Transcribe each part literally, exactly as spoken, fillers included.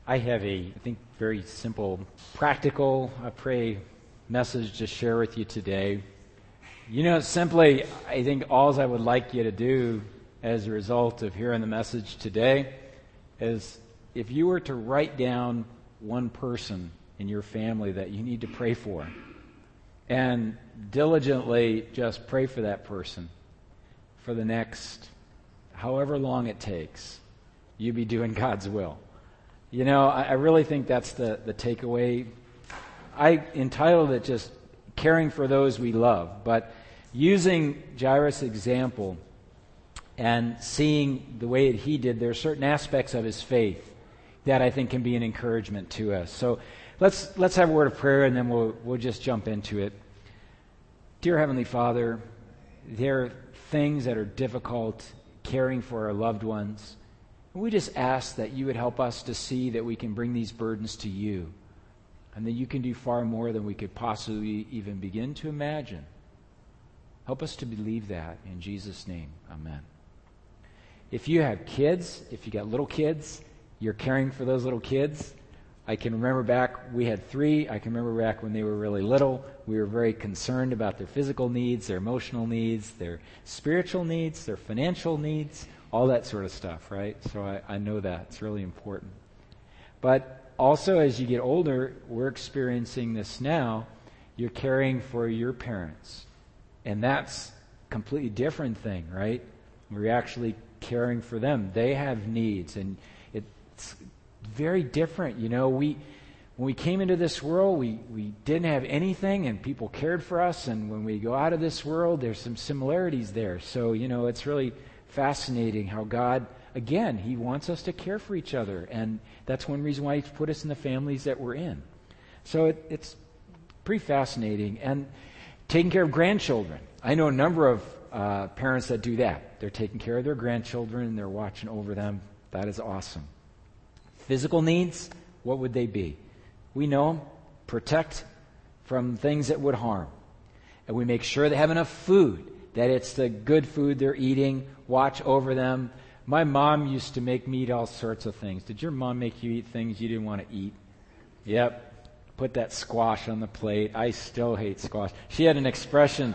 I have a, I think, very simple, practical, I pray, message to share with you today. You know, simply, I think all I would like you to do as a result of hearing the message today is if you were to write down one person in your family that you need to pray for, and diligently just pray for that person for the next however long it takes, you be doing God's will. You know, I, I really think that's the, the takeaway. I entitled it just Caring for Those We Love, but using Jairus' example and seeing the way that he did, there are certain aspects of his faith that I think can be an encouragement to us. So let's let's have a word of prayer, and then we'll we'll just jump into it. Dear Heavenly Father, there are things that are difficult caring for our loved ones. We just ask that you would help us to see that we can bring these burdens to you, and that you can do far more than we could possibly even begin to imagine. Help us to believe that in Jesus' name. Amen. If you have kids, if you got little kids, you're caring for those little kids. I can remember back, we had three. I can remember back when they were really little. We were very concerned about their physical needs, their emotional needs, their spiritual needs, their financial needs, all that sort of stuff, right? So I, I know that. It's really important. But also, as you get older, we're experiencing this now. You're caring for your parents. And that's a completely different thing, right? We're actually caring for them. They have needs, and it's very different. You know, we when we came into this world, we, we didn't have anything, and people cared for us. And when we go out of this world, there's some similarities there. So, you know, it's really fascinating how God, again, He wants us to care for each other. And that's one reason why He's put us in the families that we're in. So it, it's pretty fascinating. And taking care of grandchildren. I know a number of uh, parents that do that. They're taking care of their grandchildren, and they're watching over them. That is awesome. Physical needs, what would they be? We know them. Protect from things that would harm. And we make sure they have enough food, that it's the good food they're eating. Watch over them. My mom used to make me eat all sorts of things. Did your mom make you eat things you didn't want to eat? Yep. Put that squash on the plate. I still hate squash. She had an expression...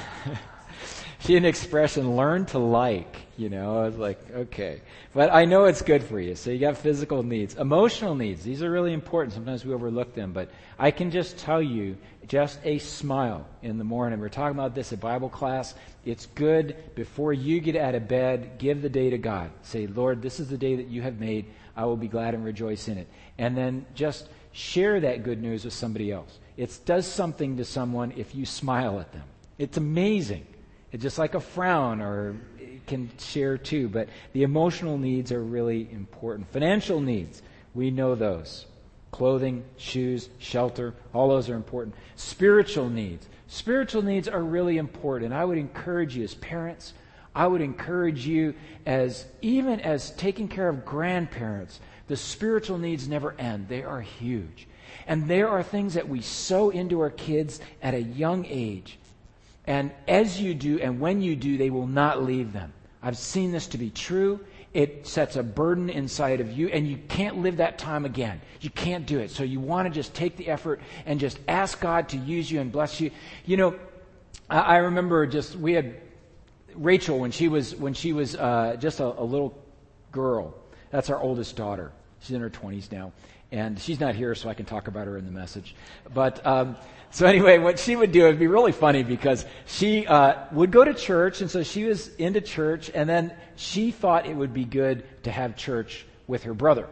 She had an expression, learn to like, you know. I was like, okay. But I know it's good for you. So you got physical needs. Emotional needs, these are really important. Sometimes we overlook them. But I can just tell you, just a smile in the morning. We're talking about this at Bible class. It's good before you get out of bed, give the day to God. Say, Lord, this is the day that you have made. I will be glad and rejoice in it. And then just share that good news with somebody else. It does something to someone if you smile at them. It's amazing. It's just like a frown, or it can share too. But the emotional needs are really important. Financial needs, we know those. Clothing, shoes, shelter, all those are important. Spiritual needs. Spiritual needs are really important. And I would encourage you as parents, I would encourage you as, even as taking care of grandparents, the spiritual needs never end. They are huge. And there are things that we sow into our kids at a young age. And as you do, and when you do, they will not leave them. I've seen this to be true. It sets a burden inside of you, and you can't live that time again. You can't do it. So you want to just take the effort and just ask God to use you and bless you. You know, I, I remember just, we had Rachel when she was, when she was uh, just a, a little girl. That's our oldest daughter. She's in her twenties now. And she's not here, so I can talk about her in the message. But um, so anyway, what she would do, it would be really funny because she uh, would go to church, and so she was into church, and then she thought it would be good to have church with her brother.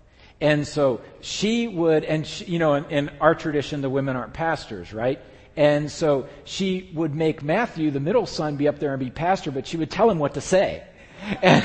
And so she would, and she, you know, in, in our tradition, the women aren't pastors, right? And so she would make Matthew, the middle son, be up there and be pastor, but she would tell him what to say. And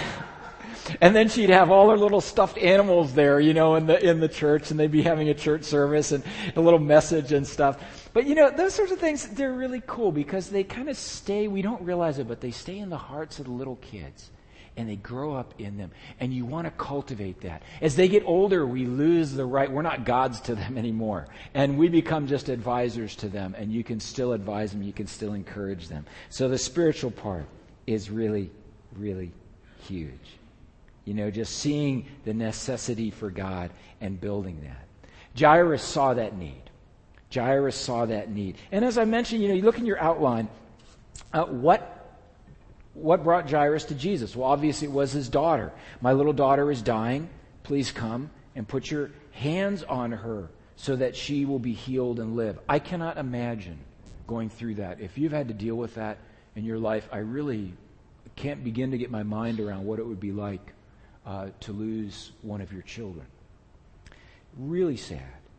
And then she'd have all her little stuffed animals there, you know, in the in the church, and they'd be having a church service and a little message and stuff. But, you know, those sorts of things, they're really cool because they kind of stay, we don't realize it, but they stay in the hearts of the little kids. And they grow up in them. And you want to cultivate that. As they get older, we lose the right, we're not gods to them anymore. And we become just advisors to them. And you can still advise them, you can still encourage them. So the spiritual part is really, really huge. You know, just seeing the necessity for God and building that. Jairus saw that need. Jairus saw that need. And as I mentioned, you know, you look in your outline, uh, what what brought Jairus to Jesus? Well, obviously it was his daughter. My little daughter is dying. Please come and put your hands on her so that she will be healed and live. I cannot imagine going through that. If you've had to deal with that in your life, I really can't begin to get my mind around what it would be like uh, to lose one of your children. Really sad.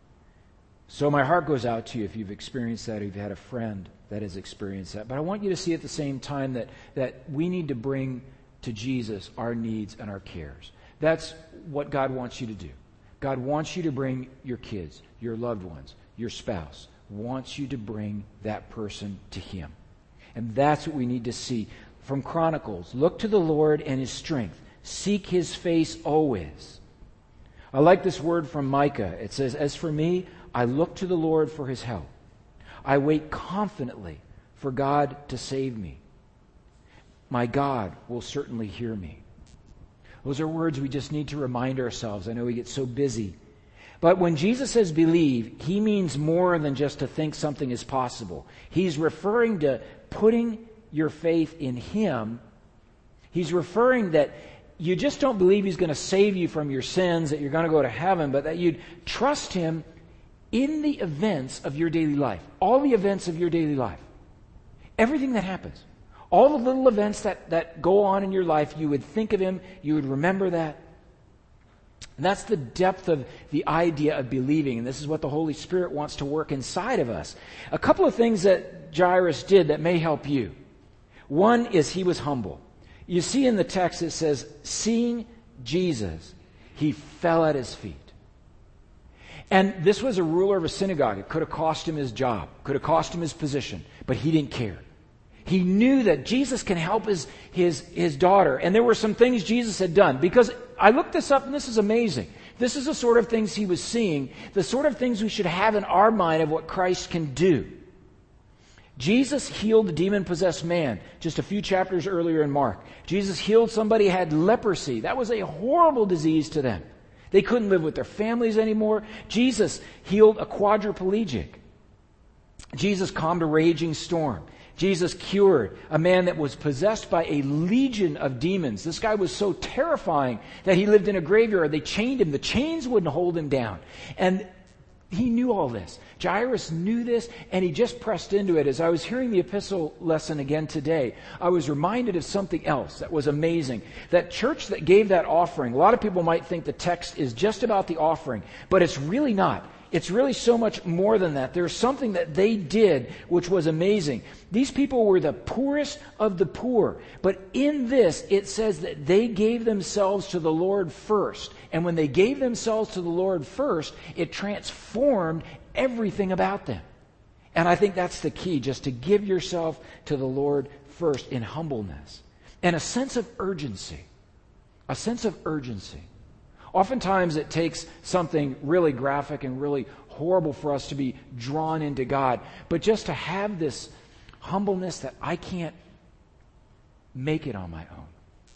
So my heart goes out to you if you've experienced that, or you've had a friend that has experienced that. But I want you to see at the same time that, that we need to bring to Jesus our needs and our cares. That's what God wants you to do. God wants you to bring your kids, your loved ones, your spouse, wants you to bring that person to Him. And that's what we need to see. From Chronicles, look to the Lord and His strength. Seek His face always. I like this word from Micah. It says, as for me, I look to the Lord for His help. I wait confidently for God to save me. My God will certainly hear me. Those are words we just need to remind ourselves. I know we get so busy. But when Jesus says believe, He means more than just to think something is possible. He's referring to putting your faith in Him. He's referring that you just don't believe He's going to save you from your sins, that you're going to go to heaven, but that you'd trust Him in the events of your daily life. All the events of your daily life. Everything that happens. All the little events that, that go on in your life, you would think of Him, you would remember that. And that's the depth of the idea of believing. And this is what the Holy Spirit wants to work inside of us. A couple of things that Jairus did that may help you. One is he was humble. You see in the text it says, seeing Jesus, he fell at His feet. And this was a ruler of a synagogue. It could have cost him his job, could have cost him his position, but he didn't care. He knew that Jesus can help his, his, his daughter. And there were some things Jesus had done. Because I looked this up and this is amazing. This is the sort of things he was seeing, the sort of things we should have in our mind of what Christ can do. Jesus healed the demon-possessed man just a few chapters earlier in Mark. Jesus healed somebody who had leprosy. That was a horrible disease to them. They couldn't live with their families anymore. Jesus healed a quadriplegic. Jesus calmed a raging storm. Jesus cured a man that was possessed by a legion of demons. This guy was so terrifying that he lived in a graveyard. They chained him. The chains wouldn't hold him down. And he knew all this. Jairus knew this, and he just pressed into it. As I was hearing the epistle lesson again today, I was reminded of something else that was amazing. That church that gave that offering, a lot of people might think the text is just about the offering, but it's really not. It's really so much more than that. There's something that they did which was amazing. These people were the poorest of the poor. But in this, it says that they gave themselves to the Lord first. And when they gave themselves to the Lord first, it transformed everything about them. And I think that's the key, just to give yourself to the Lord first in humbleness. And a sense of urgency. A sense of urgency. Oftentimes it takes something really graphic and really horrible for us to be drawn into God. But just to have this humbleness that I can't make it on my own.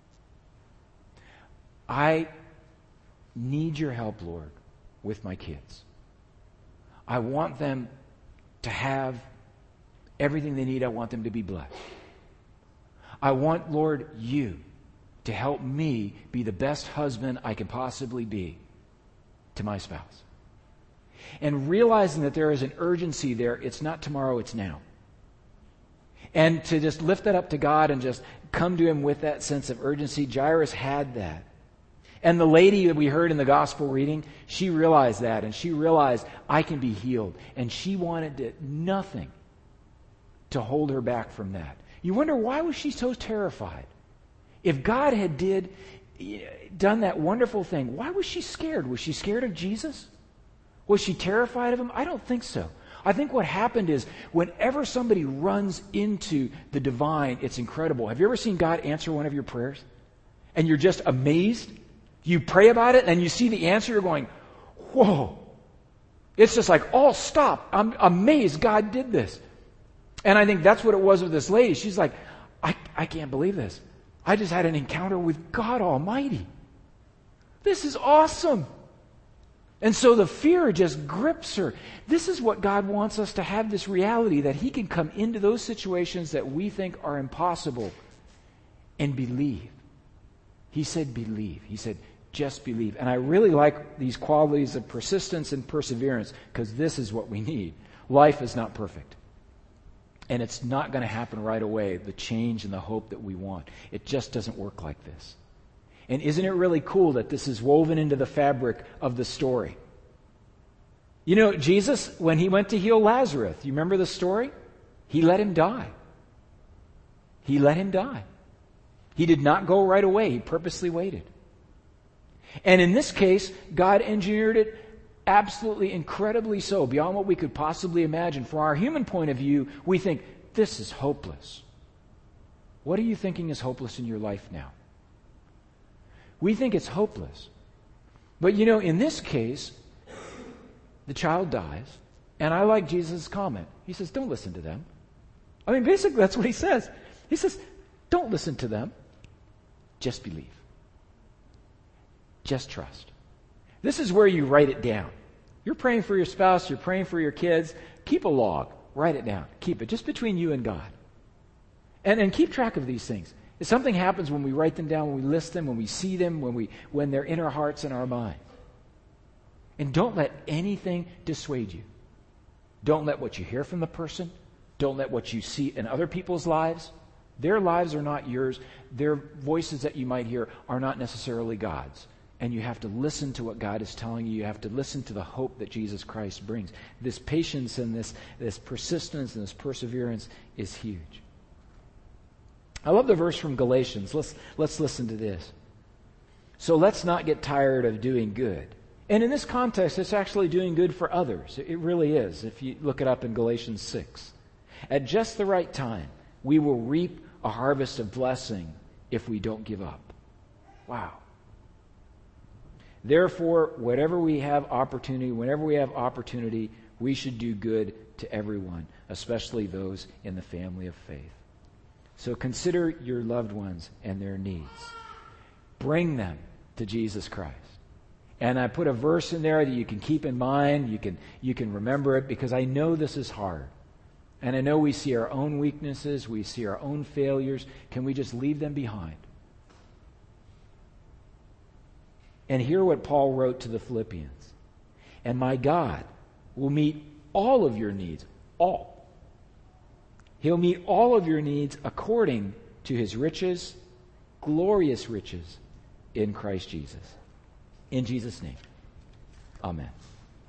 I need your help, Lord, with my kids. I want them to have everything they need. I want them to be blessed. I want, Lord, you to help me be the best husband I can possibly be to my spouse. And realizing that there is an urgency there, it's not tomorrow, it's now. And to just lift that up to God and just come to Him with that sense of urgency, Jairus had that. And the lady that we heard in the gospel reading, she realized that, and she realized, I can be healed. And she wanted to, nothing to hold her back from that. You wonder, why was she so terrified? If God had did done that wonderful thing, why was she scared? Was she scared of Jesus? Was she terrified of Him? I don't think so. I think what happened is whenever somebody runs into the divine, it's incredible. Have you ever seen God answer one of your prayers? And you're just amazed? You pray about it and you see the answer, you're going, whoa. It's just like, oh, stop. I'm amazed God did this. And I think that's what it was with this lady. She's like, I, I can't believe this. I just had an encounter with God Almighty. This is awesome. And so the fear just grips her. This is what God wants us to have, this reality that He can come into those situations that we think are impossible and believe. He said, believe. He said, just believe. And I really like these qualities of persistence and perseverance because this is what we need. Life is not perfect. And it's not going to happen right away, the change and the hope that we want. It just doesn't work like this. And isn't it really cool that this is woven into the fabric of the story? You know, Jesus, when He went to heal Lazarus, you remember the story? He let him die. He let him die. He did not go right away. He purposely waited. And in this case, God engineered it absolutely incredibly so, beyond what we could possibly imagine. From our human point of view, we think, this is hopeless. What are you thinking is hopeless in your life now? We think it's hopeless. But you know, in this case, the child dies, and I like Jesus' comment. He says, don't listen to them. I mean, basically, that's what He says. He says, don't listen to them. Just believe. Just trust. This is where you write it down. You're praying for your spouse, you're praying for your kids. Keep a log. Write it down. Keep it just between you and God. And, and keep track of these things. If something happens when we write them down, when we list them, when we see them, when we when they're in our hearts and our mind. And don't let anything dissuade you. Don't let what you hear from the person, don't let what you see in other people's lives. Their lives are not yours. Their voices that you might hear are not necessarily God's. And you have to listen to what God is telling you. You have to listen to the hope that Jesus Christ brings. This patience and this, this persistence and this perseverance is huge. I love the verse from Galatians. Let's, let's listen to this. So let's not get tired of doing good. And in this context, it's actually doing good for others. It really is, if you look it up in Galatians six. At just the right time, we will reap a harvest of blessing if we don't give up. Wow. Therefore, whatever we have opportunity, whenever we have opportunity, we should do good to everyone, especially those in the family of faith. So consider your loved ones and their needs. Bring them to Jesus Christ. And I put a verse in there that you can keep in mind. You can, you can remember it because I know this is hard. And I know we see our own weaknesses. We see our own failures. Can we just leave them behind? And hear what Paul wrote to the Philippians. And my God will meet all of your needs. All. He'll meet all of your needs according to His riches, glorious riches in Christ Jesus. In Jesus' name, amen.